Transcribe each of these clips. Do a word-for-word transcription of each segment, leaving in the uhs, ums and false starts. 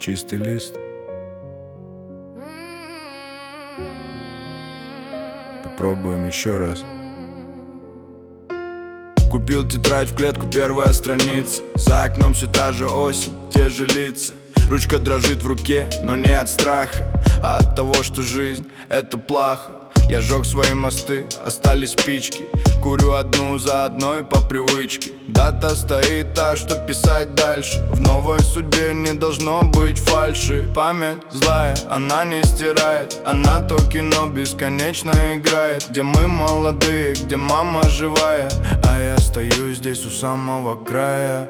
чистый лист. Попробуем еще раз. Купил тетрадь в клетку, первая страница. За окном все та же осень, те же лица. Ручка дрожит в руке, но не от страха, а от того, что жизнь — это плохо. Я жег свои мосты, остались спички. Курю одну за одной по привычке. Дата стоит та, что писать дальше. В новой судьбе не должно быть фальши. Память злая, она не стирает. Она то кино бесконечно играет, где мы молодые, где мама живая, а я стою здесь у самого края.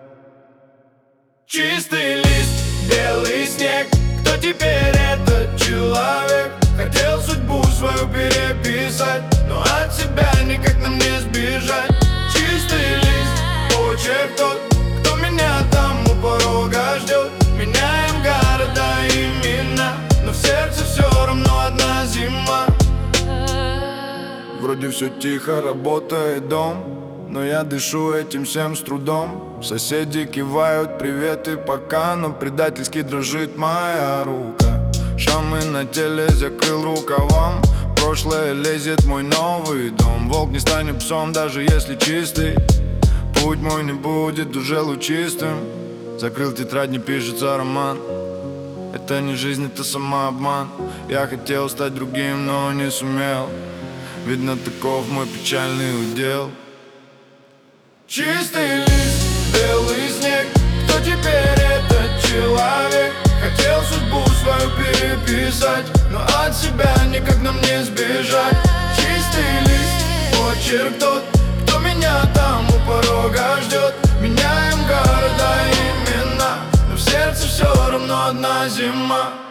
Чистый лист, белый снег. Кто теперь этот человек? Хотел судьбу свою переписать, но от себя никак нам не сбежать. Чистый лист, почерк тот, кто меня там у порога ждет. Меняем города, имена, но в сердце все равно одна зима. Вроде все тихо, работает дом, но я дышу этим всем с трудом. Соседи кивают приветы пока, но предательски дрожит моя рука. Шрамы на теле закрыл рукавом. Прошлое лезет в мой новый дом. Волк не станет псом, даже если чистый. Путь мой не будет уже лучистым. Закрыл тетрадь, не пишется роман. Это не жизнь, это самообман. Я хотел стать другим, но не сумел. Видно, таков мой печальный удел. Чистый лист, белый снег. Кто теперь этот человек? Хотел судьбу свою переписать, но от себя никак нам не сбежать. Чистый лист, почерк тот, кто меня там у порога ждет. Меняем города, имена, но в сердце все равно одна зима.